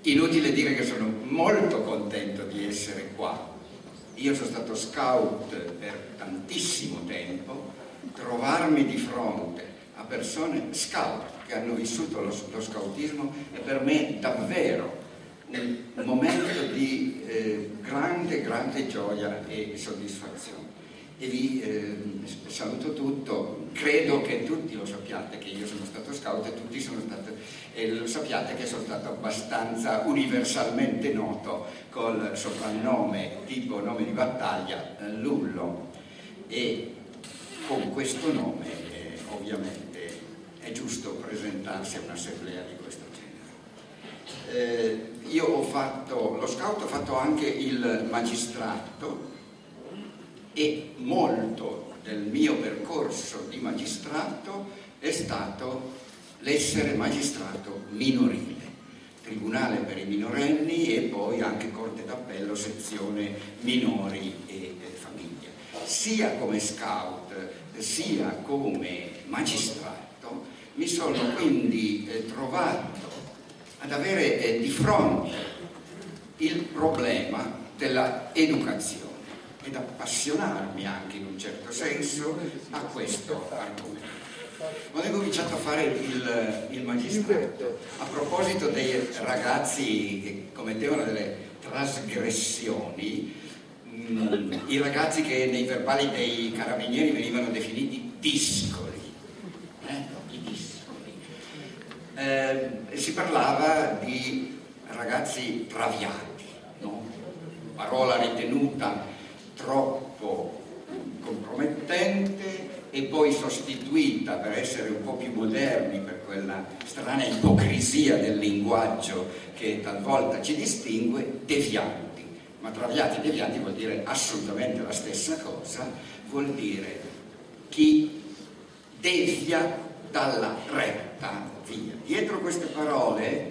inutile dire che sono molto contento di essere qua. Io sono stato scout per tantissimo tempo. Trovarmi di fronte a persone scout che hanno vissuto lo scoutismo è per me davvero un momento di grande gioia e soddisfazione. E vi saluto tutto. Credo che tutti lo sappiate che io sono stato scout e tutti lo sappiate che sono stato abbastanza universalmente noto col soprannome tipo nome di battaglia Lullo, e con questo nome ovviamente è giusto presentarsi a un'assemblea di questo genere. Io ho fatto lo scout, ho fatto anche il magistrato, e molto del mio percorso di magistrato è stato l'essere magistrato minorile, tribunale per i minorenni e poi anche corte d'appello, sezione minori e famiglia. Sia come scout sia come magistrato mi sono quindi trovato ad avere di fronte il problema della educazione ed appassionarmi anche in un certo senso a questo argomento. Quando ho cominciato a fare il magistrato, a proposito dei ragazzi che commettevano delle trasgressioni, i ragazzi che nei verbali dei carabinieri venivano definiti discoli, i discoli, si parlava di ragazzi traviati, no? Parola ritenuta troppo compromettente e poi sostituita, per essere un po' più moderni, per quella strana ipocrisia del linguaggio che talvolta ci distingue, devianti. Ma traviati e devianti vuol dire assolutamente la stessa cosa, vuol dire chi devia dalla retta via. Dietro queste parole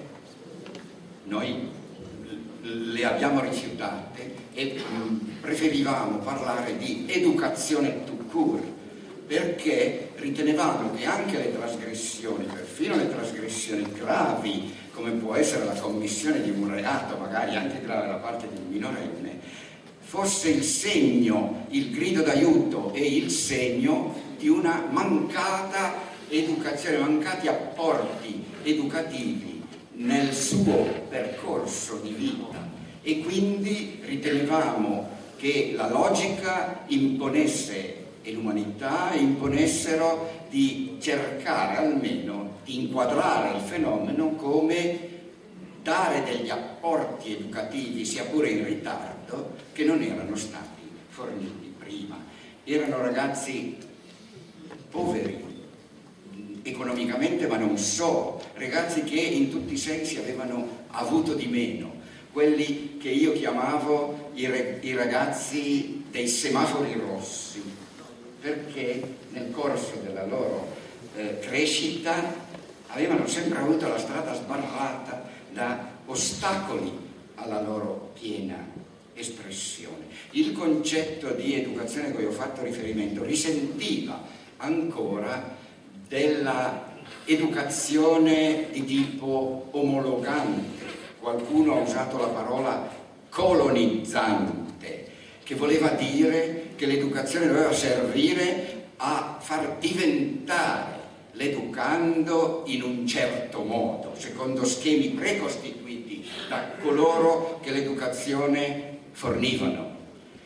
noi le abbiamo rifiutate e preferivamo parlare di educazione tout court, perché ritenevamo che anche le trasgressioni, perfino le trasgressioni gravi, come può essere la commissione di un reato, magari anche grave da parte di un minorenne, fosse il segno, il grido d'aiuto e il segno di una mancata educazione, mancati apporti educativi nel suo percorso di vita, e quindi ritenevamo che la logica imponesse e l'umanità imponessero di cercare almeno di inquadrare il fenomeno come dare degli apporti educativi, sia pure in ritardo, che non erano stati forniti prima. Erano ragazzi poveri economicamente, ma non solo, ragazzi che in tutti i sensi avevano avuto di meno, quelli che io chiamavo i ragazzi dei semafori rossi, perché nel corso della loro crescita avevano sempre avuto la strada sbarrata da ostacoli alla loro piena espressione. Il concetto di educazione a cui ho fatto riferimento risentiva ancora della educazione di tipo omologante. Qualcuno ha usato la parola colonizzante, che voleva dire che l'educazione doveva servire a far diventare l'educando in un certo modo, secondo schemi precostituiti da coloro che l'educazione fornivano.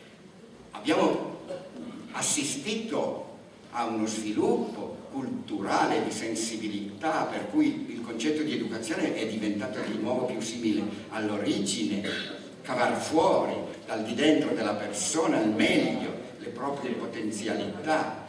Abbiamo assistito a uno sviluppo culturale di sensibilità, per cui il concetto di educazione è diventato di nuovo più simile all'origine, cavar fuori dal di dentro della persona al meglio le proprie potenzialità.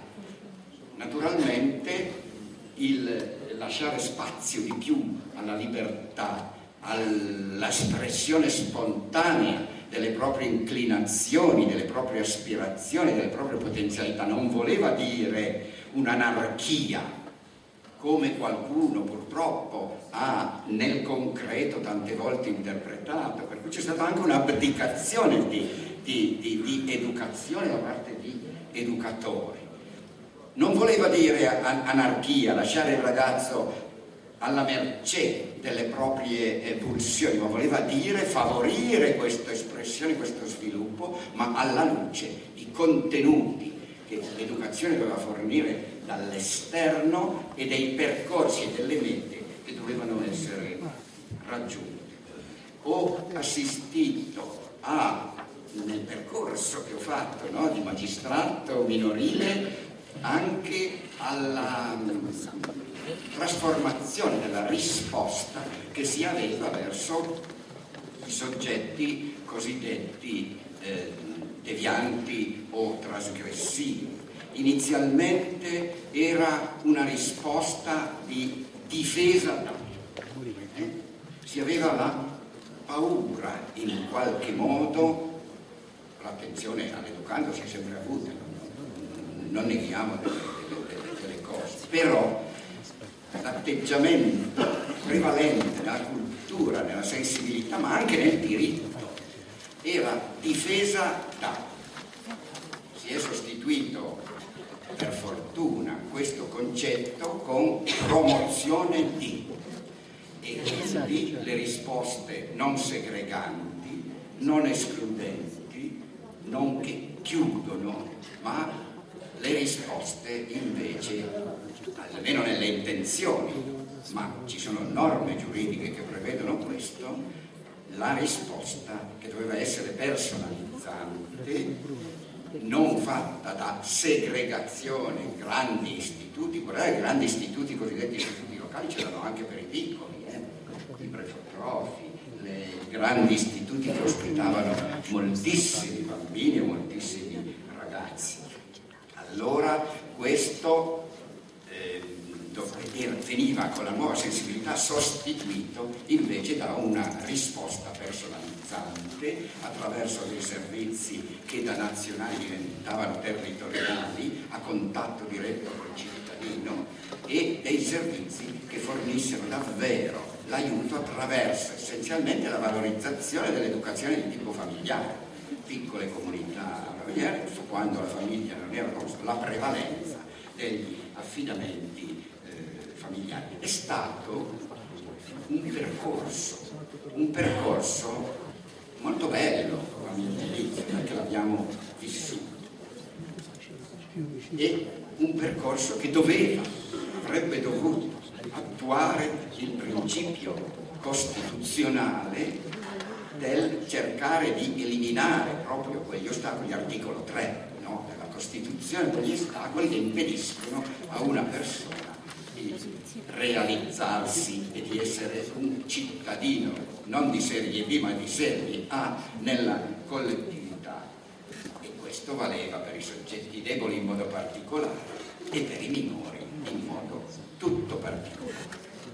Naturalmente il lasciare spazio di più alla libertà, all'espressione spontanea delle proprie inclinazioni, delle proprie aspirazioni, delle proprie potenzialità non voleva dire un'anarchia, come qualcuno purtroppo ha nel concreto tante volte interpretato, per cui c'è stata anche un'abdicazione di educazione da parte di educatori. Non voleva dire anarchia, lasciare il ragazzo alla mercé delle proprie pulsioni, ma voleva dire favorire questa espressione, questo sviluppo, ma alla luce di contenuti che l'educazione doveva fornire dall'esterno e dei percorsi e delle mete che dovevano essere raggiunte. Ho assistito nel percorso che ho fatto, no, di magistrato minorile, anche alla trasformazione della risposta che si aveva verso i soggetti cosiddetti devianti o trasgressivi. Inizialmente era una risposta di difesa, si aveva la paura in qualche modo. L'attenzione all'educando si è sempre avuta, non neghiamo delle cose, però l'atteggiamento prevalente nella cultura, nella sensibilità, ma anche nel diritto, era difesa da. Si è sostituito, per fortuna, questo concetto con promozione di, e quindi le risposte non segreganti, non escludenti, non che chiudono, ma le risposte invece, almeno nelle intenzioni, ma ci sono norme giuridiche che prevedono questo, la risposta che doveva essere personalizzante, non fatta da segregazione, grandi istituti. Guardate, grandi istituti, cosiddetti istituti locali, c'erano anche per i piccoli, i prefotrofi, i grandi istituti che ospitavano moltissimi bambini e moltissimi ragazzi. Allora questo veniva con la nuova sensibilità sostituito invece da una risposta personalizzante attraverso dei servizi che da nazionali diventavano territoriali, a contatto diretto col cittadino, e dei servizi che fornissero davvero l'aiuto attraverso essenzialmente la valorizzazione dell'educazione di tipo familiare, piccole comunità familiari, quando la famiglia non era la prevalenza degli affidamenti familiari. È stato un percorso molto bello all'inizio, perché l'abbiamo vissuto, e un percorso che avrebbe dovuto attuare il principio costituzionale del cercare di eliminare proprio quegli ostacoli, articolo 3, no, della Costituzione, quegli ostacoli che impediscono a una persona di realizzarsi e di essere un cittadino non di serie B ma di serie A nella collettività. E questo valeva per i soggetti deboli in modo particolare e per i minori in modo tutto particolare.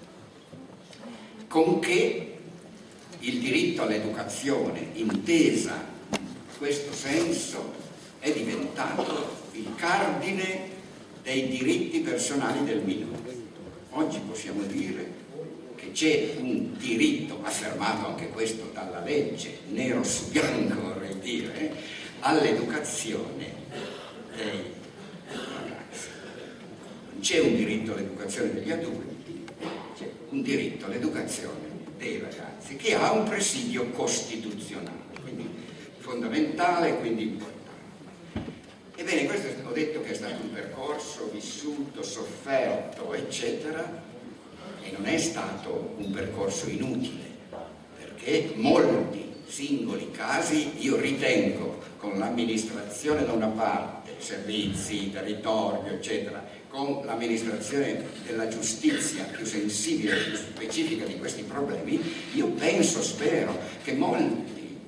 Con che il diritto all'educazione, intesa in questo senso, è diventato il cardine dei diritti personali del minore. Oggi possiamo dire che c'è un diritto, affermato anche questo dalla legge, nero su bianco vorrei dire, all'educazione dei ragazzi. Non c'è un diritto all'educazione degli adulti, c'è un diritto all'educazione dei ragazzi, che ha un presidio costituzionale, quindi fondamentale, quindi importante. Ebbene, questo ho detto che è stato un percorso vissuto, sofferto, eccetera, e non è stato un percorso inutile, perché molti singoli casi, io ritengo, con l'amministrazione da una parte, servizi, territorio, eccetera, con l'amministrazione della giustizia più sensibile, più specifica di questi problemi, io penso, spero, che molti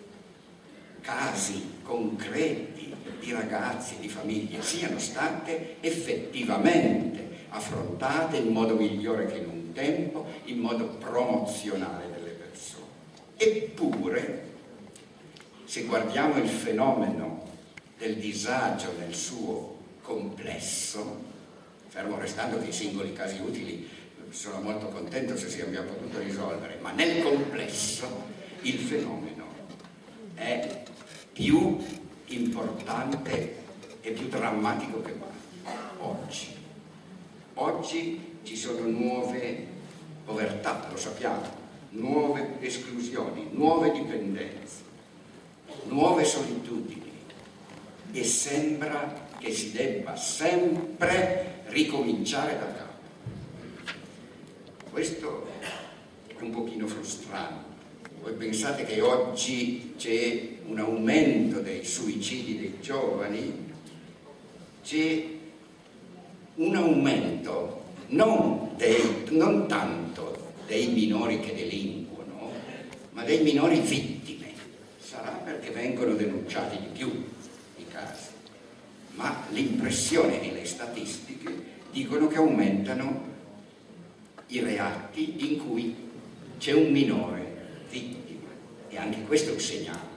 casi concreti di ragazzi, di famiglie, siano state effettivamente affrontate in modo migliore che in un tempo, in modo promozionale delle persone. Eppure, se guardiamo il fenomeno del disagio nel suo complesso, fermo restando che i singoli casi utili sono molto contento se si abbiamo potuto risolvere, ma nel complesso il fenomeno è più importante e più drammatico che mai oggi. Oggi ci sono nuove povertà, lo sappiamo, nuove esclusioni, nuove dipendenze, nuove solitudini, e sembra che si debba sempre ricominciare da capo. Questo è un pochino frustrante. Voi pensate che oggi c'è un aumento dei suicidi dei giovani? C'è un aumento non tanto dei minori che delinquono, ma dei minori vittime. Sarà perché vengono denunciati di più i casi, ma l'impressione e le statistiche dicono che aumentano i reati in cui c'è un minore vittima, e anche questo è un segnale.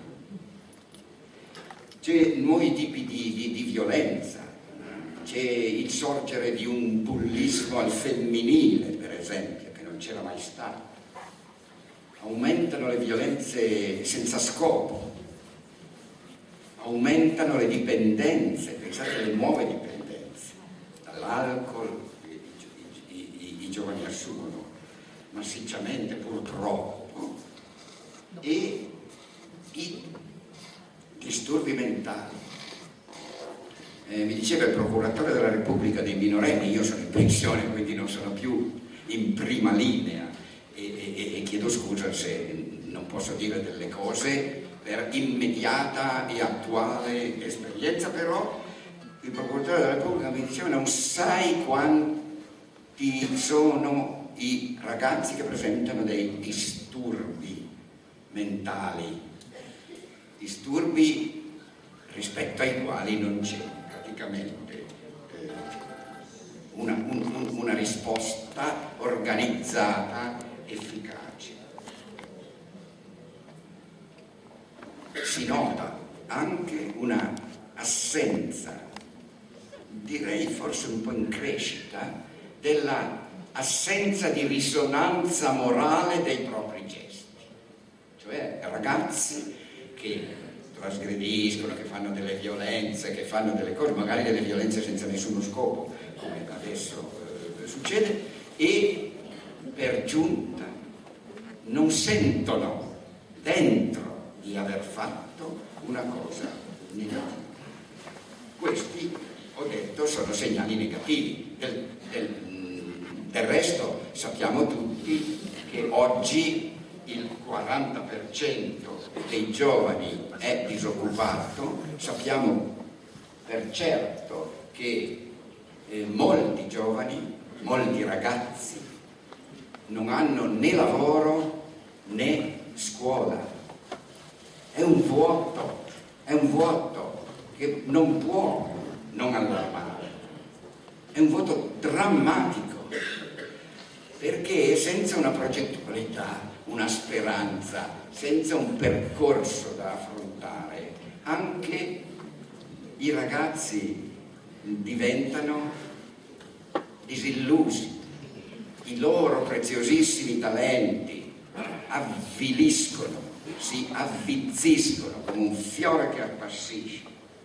C'è nuovi tipi di violenza, c'è il sorgere di un bullismo al femminile, per esempio, che non c'era mai stato. Aumentano le violenze senza scopo, aumentano le dipendenze, pensate alle nuove dipendenze, dall'alcol i giovani assumono massicciamente, purtroppo, e i disturbi mentali. Mi diceva il procuratore della Repubblica dei minorenni, io sono in pensione quindi non sono più in prima linea e chiedo scusa se non posso dire delle cose per immediata e attuale esperienza, però il procuratore della Repubblica mi diceva: non sai quanti sono i ragazzi che presentano dei disturbi mentali, disturbi rispetto ai quali non c'è praticamente una risposta organizzata, efficace. Si nota anche una assenza, direi forse un po' in crescita, della assenza di risonanza morale dei propri gesti, cioè ragazzi che trasgrediscono, che fanno delle violenze, che fanno delle cose, magari delle violenze senza nessuno scopo, come adesso succede, e per giunta non sentono dentro di aver fatto una cosa negativa. Questi, ho detto, sono segnali negativi. Del resto sappiamo tutti che oggi il 40% dei giovani è disoccupato, sappiamo per certo che molti giovani, molti ragazzi non hanno né lavoro né scuola. È un vuoto che non può non allarmare, è un vuoto drammatico, perché senza una progettualità, una speranza, senza un percorso da affrontare, anche i ragazzi diventano disillusi, i loro preziosissimi talenti avviliscono, si avvizziscono come un fiore che appassisce.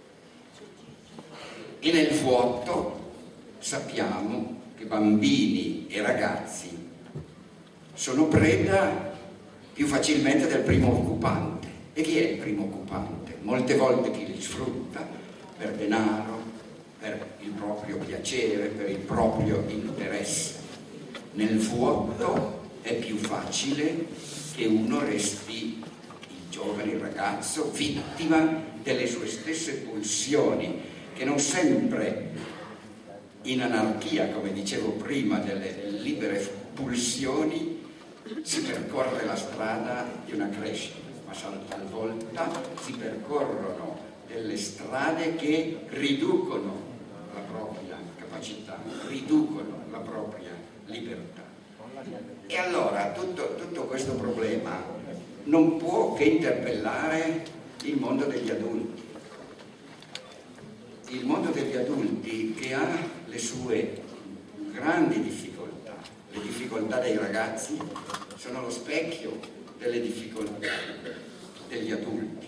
E nel vuoto sappiamo che bambini e ragazzi sono preda più facilmente del primo occupante. E chi è il primo occupante? Molte volte chi li sfrutta per denaro, per il proprio piacere, per il proprio interesse. Nel vuoto è più facile che uno resti, il giovane, il ragazzo, vittima delle sue stesse pulsioni, che non sempre in anarchia, come dicevo prima, delle libere pulsioni, si percorre la strada di una crescita, ma talvolta si percorrono delle strade che riducono la propria capacità, riducono la propria libertà. E allora tutto questo problema non può che interpellare il mondo degli adulti. Il mondo degli adulti che ha le sue grandi difficoltà. Le difficoltà dei ragazzi sono lo specchio delle difficoltà degli adulti.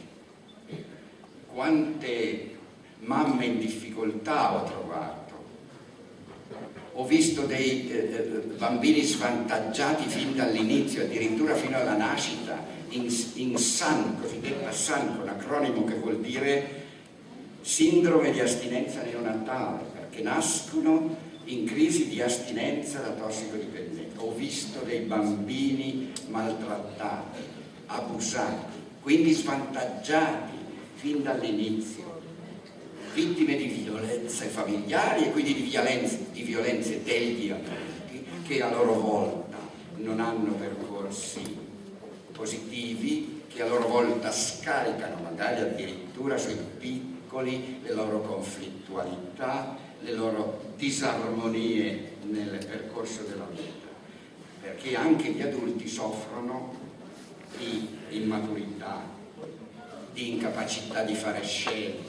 Quante mamme in difficoltà ho trovato ho visto dei bambini svantaggiati fin dall'inizio, addirittura fino alla nascita, in SAN, cosiddetta SAN, un acronimo che vuol dire sindrome di astinenza neonatale, perché nascono in crisi di astinenza da tossicodipendente. Ho visto dei bambini maltrattati, abusati, quindi svantaggiati fin dall'inizio, vittime di violenze familiari e quindi di violenze degli adulti, che a loro volta non hanno percorsi positivi, che a loro volta scaricano magari addirittura sui piccoli le loro conflittualità, le loro disarmonie nel percorso della vita, perché anche gli adulti soffrono di immaturità, di incapacità di fare scelte,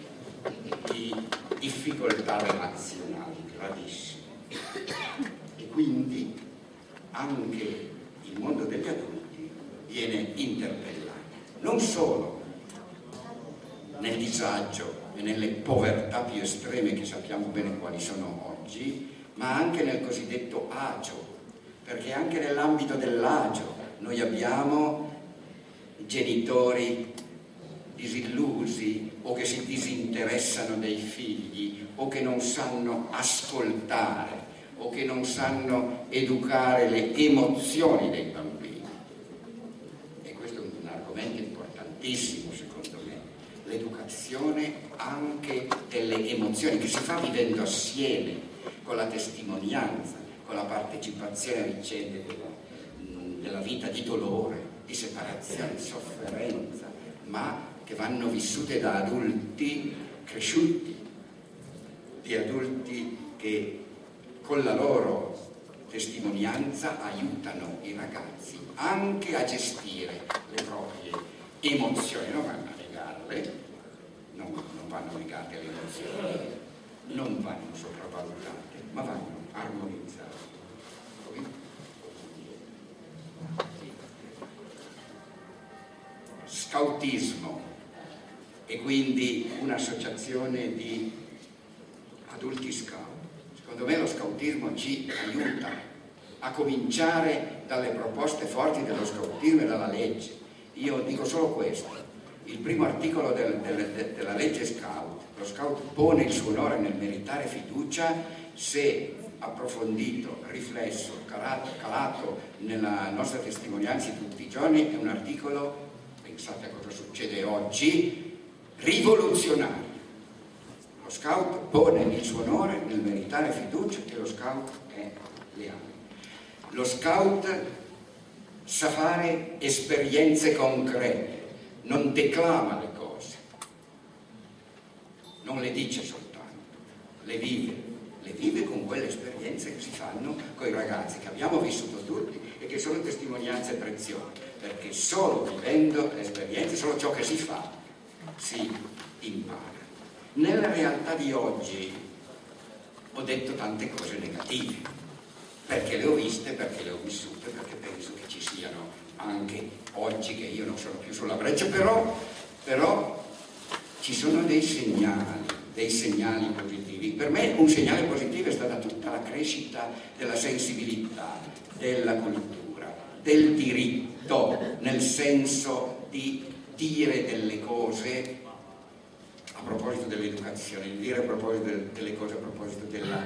di difficoltà relazionali gravissime. E quindi anche il mondo degli adulti viene interpellato, non solo nel disagio e nelle povertà più estreme che sappiamo bene quali sono oggi, ma anche nel cosiddetto agio, perché anche nell'ambito dell'agio noi abbiamo genitori disillusi o che si disinteressano dei figli o che non sanno ascoltare o che non sanno educare le emozioni dei bambini. E questo è un argomento importantissimo secondo me, l'educazione anche delle emozioni che si fa vivendo assieme, con la testimonianza, con la partecipazione a vicende della vita di dolore, di separazione, di sofferenza, ma che vanno vissute da adulti cresciuti, di adulti che con la loro testimonianza aiutano i ragazzi anche a gestire le proprie emozioni, non vanno a negarle, non vanno negate le emozioni, non vanno sopravvalutate, ma vanno armonizzate. Scautismo e quindi un'associazione di adulti scout. Secondo me lo scautismo ci aiuta a cominciare dalle proposte forti dello scautismo e dalla legge. Io dico solo questo: il primo articolo della legge scout, lo scout pone il suo onore nel meritare fiducia se approfondito, riflesso, calato nella nostra testimonianza di tutti i giorni, è un articolo, pensate a cosa succede oggi, rivoluzionario. Lo scout pone il suo onore nel meritare fiducia che lo scout è leale. Lo scout sa fare esperienze concrete, non declama le cose, non le dice soltanto, le vive con quelle esperienze che si fanno con i ragazzi, che abbiamo vissuto tutti e che sono testimonianze preziose, perché solo vivendo le esperienze, solo ciò che si fa, si impara. Nella realtà di oggi ho detto tante cose negative, perché le ho viste, perché le ho vissute, perché penso che ci siano anche oggi, che io non sono più sulla breccia, però ci sono dei segnali positivi. Per me un segnale positivo è stata tutta la crescita della sensibilità, della cultura, del diritto, nel senso di dire delle cose a proposito dell'educazione, di dire a proposito delle cose a proposito del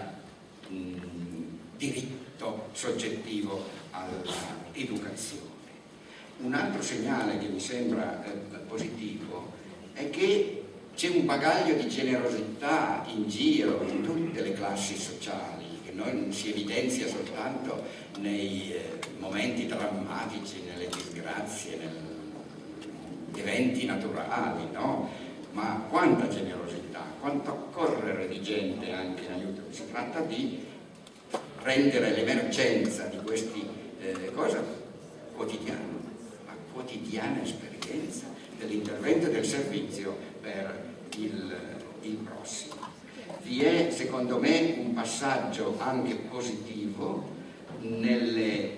diritto soggettivo all'educazione. Un altro segnale che mi sembra positivo è che c'è un bagaglio di generosità in giro in tutte le classi sociali, che non si evidenzia soltanto nei momenti drammatici, nelle disgrazie, negli eventi naturali, no? Ma quanta generosità, quanto accorrere di gente anche in aiuto. Si tratta di rendere l'emergenza di queste cose quotidiana, la quotidiana esperienza dell'intervento e del servizio per il prossimo. Vi è secondo me un passaggio anche positivo nella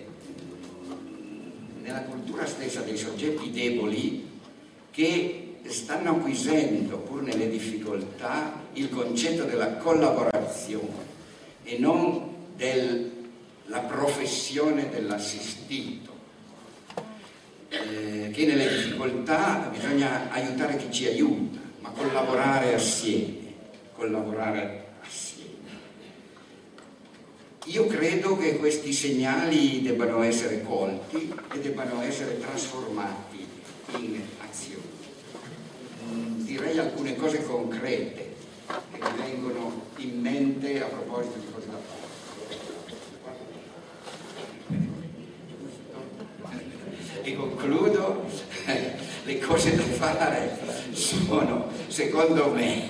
cultura stessa dei soggetti deboli, che stanno acquisendo, pur nelle difficoltà, il concetto della collaborazione, e non della professione dell'assistito, che nelle difficoltà bisogna aiutare chi ci aiuta, ma collaborare assieme. Io credo che questi segnali debbano essere colti e debbano essere trasformati in azioni. Direi alcune cose concrete che mi vengono in mente a proposito di cosa da fare. E concludo, le cose da fare sono, secondo me,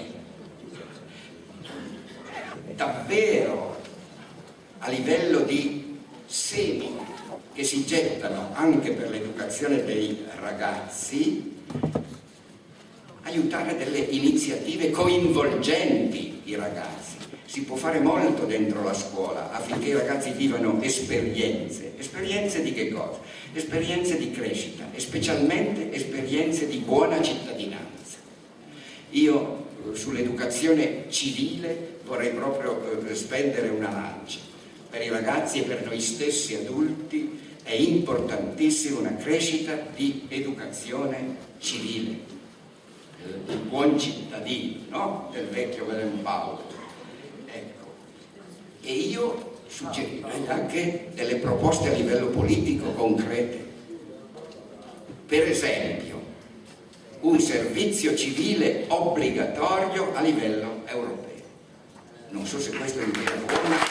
davvero a livello di semi che si gettano anche per l'educazione dei ragazzi, aiutare delle iniziative coinvolgenti i ragazzi. Si può fare molto dentro la scuola affinché i ragazzi vivano esperienze. Esperienze di che cosa? Esperienze di crescita e specialmente esperienze di buona cittadinanza. Io sull'educazione civile vorrei proprio spendere una lancia. Per i ragazzi e per noi stessi adulti è importantissima una crescita di educazione civile, il buon cittadino, no? Del vecchio Baden-Powell. Ecco. E io suggerirei anche delle proposte a livello politico concrete. Per esempio, un servizio civile obbligatorio a livello europeo. Non so se questo è buono.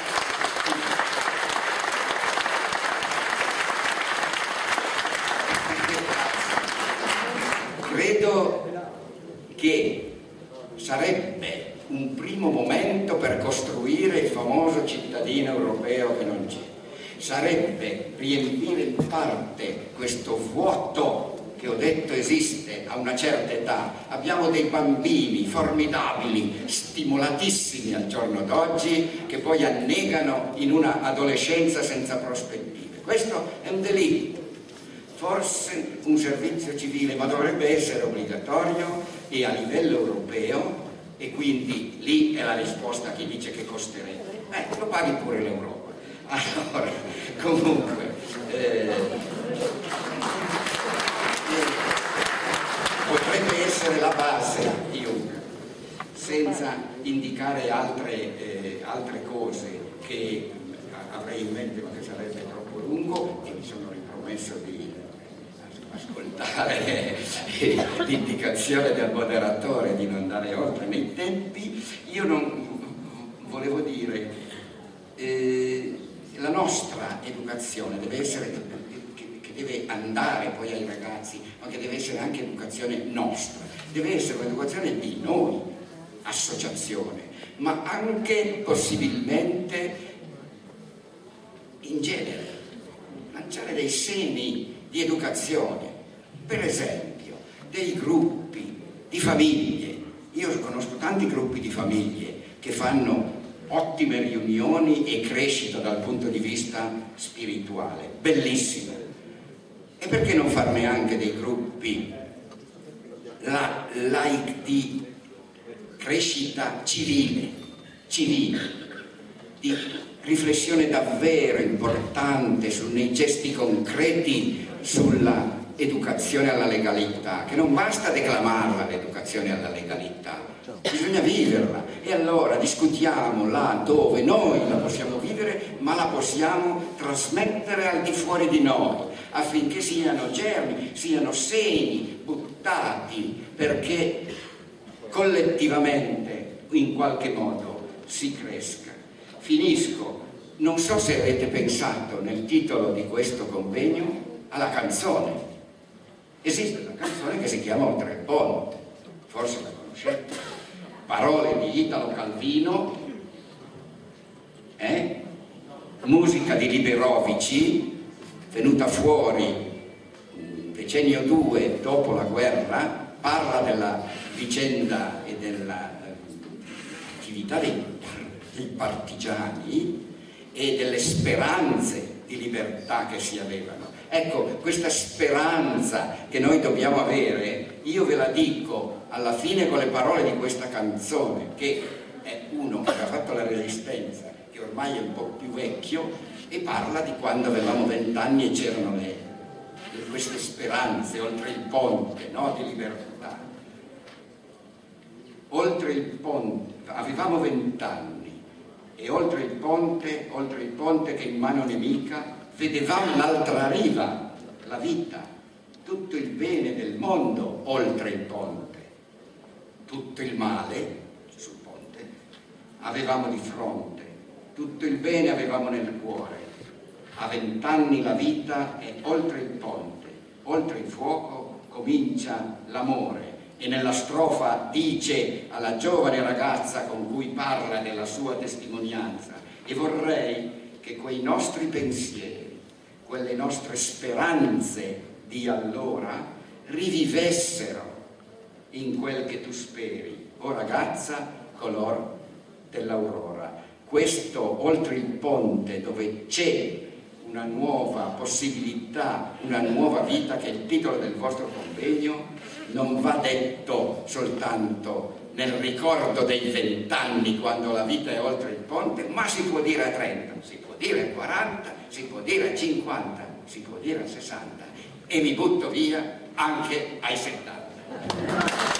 Credo che sarebbe un primo momento per costruire il famoso cittadino europeo che non c'è. Sarebbe riempire in parte questo vuoto che ho detto esiste a una certa età. Abbiamo dei bambini formidabili, stimolatissimi al giorno d'oggi, che poi annegano in una adolescenza senza prospettive. Questo è un delitto. Forse un servizio civile, ma dovrebbe essere obbligatorio e a livello europeo, e quindi lì è la risposta a chi dice che costerebbe. Lo paghi pure l'Europa. Allora, comunque, potrebbe essere la base di una, senza indicare altre cose che avrei in mente, ma che sarebbe troppo lungo, e mi sono ripromesso di ascoltare l'indicazione del moderatore di non andare oltre nei tempi. Io non volevo dire, la nostra educazione deve essere, che deve andare poi ai ragazzi, ma che deve essere anche educazione nostra, deve essere un'educazione di noi, associazione, ma anche possibilmente in genere, lanciare dei semi di educazione, per esempio dei gruppi di famiglie. Io conosco tanti gruppi di famiglie che fanno ottime riunioni e crescita dal punto di vista spirituale, bellissime. E perché non farne anche dei gruppi di crescita civile, di riflessione davvero importante nei gesti concreti sulla educazione alla legalità, che non basta declamarla l'educazione alla legalità, bisogna viverla. E allora discutiamo là dove noi la possiamo vivere, ma la possiamo trasmettere al di fuori di noi, affinché siano germi, siano semi buttati perché collettivamente in qualche modo si cresca. Finisco. Non so se avete pensato nel titolo di questo convegno alla canzone. Esiste una canzone che si chiama Oltre il ponte, forse la conoscete, parole di Italo Calvino, musica di Liberovici, venuta fuori decennio 2 dopo la guerra, parla della vicenda e dell'attività dei partigiani e delle speranze di libertà che si avevano. Ecco, questa speranza che noi dobbiamo avere, io ve la dico alla fine con le parole di questa canzone, che è uno che ha fatto la Resistenza, che ormai è un po' più vecchio, e parla di quando avevamo 20 anni e c'erano queste speranze oltre il ponte, no? Di libertà. Oltre il ponte, avevamo 20 anni e oltre il ponte che in mano nemica vedevamo l'altra riva, la vita, tutto il bene del mondo oltre il ponte, tutto il male sul ponte avevamo di fronte, tutto il bene avevamo nel cuore. A 20 anni la vita è oltre il ponte, oltre il fuoco comincia l'amore. E nella strofa dice alla giovane ragazza con cui parla della sua testimonianza: e vorrei che quei nostri pensieri, quelle nostre speranze di allora rivivessero in quel che tu speri, o ragazza, color dell'aurora. Questo oltre il ponte, dove c'è una nuova possibilità, una nuova vita, che è il titolo del vostro convegno, non va detto soltanto nel ricordo dei 20 anni, quando la vita è oltre il ponte, ma si può dire a 30, si può dire a 40, si può dire a 50, si può dire a 60, e mi butto via anche ai 70.